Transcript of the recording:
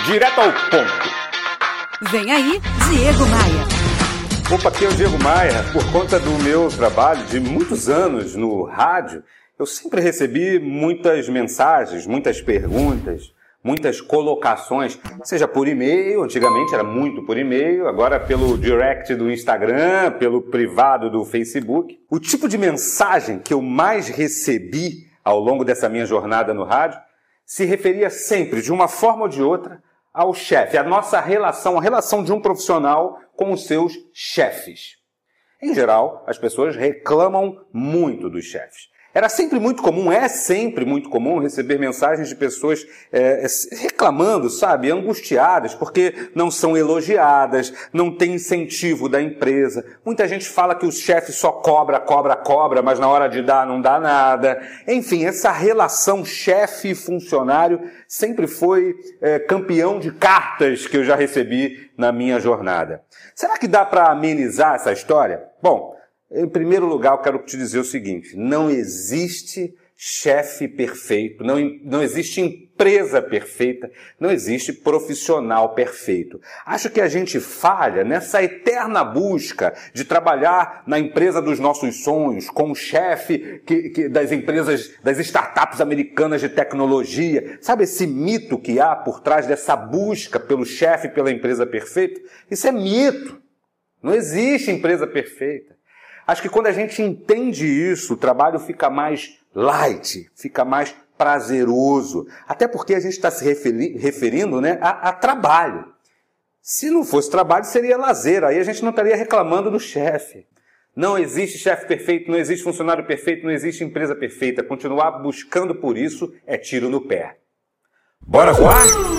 direto ao ponto. Vem aí, Diego Maia. Opa, aqui é o Diego Maia. Por conta do meu trabalho de muitos anos no rádio, eu sempre recebi muitas mensagens, muitas perguntas, muitas colocações, seja por e-mail, antigamente era muito por e-mail, agora pelo direct do Instagram, pelo privado do Facebook. O tipo de mensagem que eu mais recebi ao longo dessa minha jornada no rádio se referia sempre, de uma forma ou de outra, ao chefe, a nossa relação, a relação de um profissional com os seus chefes. Em geral, as pessoas reclamam muito dos chefes. Era sempre muito comum, é sempre muito comum receber mensagens de pessoas reclamando, sabe, angustiadas, porque não são elogiadas, não tem incentivo da empresa. Muita gente fala que o chefe só cobra, mas na hora de dar não dá nada. Enfim, essa relação chefe e funcionário sempre foi campeão de cartas que eu já recebi na minha jornada. Será que dá para amenizar essa história? Bom, em primeiro lugar, eu quero te dizer o seguinte: não existe chefe perfeito, não existe empresa perfeita, não existe profissional perfeito. Acho que a gente falha nessa eterna busca de trabalhar na empresa dos nossos sonhos, com o chefe das empresas, das startups americanas de tecnologia. Sabe esse mito que há por trás dessa busca pelo chefe, pela empresa perfeita? Isso é mito. Não existe empresa perfeita. Acho que quando a gente entende isso, o trabalho fica mais light, fica mais prazeroso. Até porque a gente está se referindo, né, a trabalho. Se não fosse trabalho, seria lazer. Aí a gente não estaria reclamando do chefe. Não existe chefe perfeito, não existe funcionário perfeito, não existe empresa perfeita. Continuar buscando por isso é tiro no pé. Bora voar?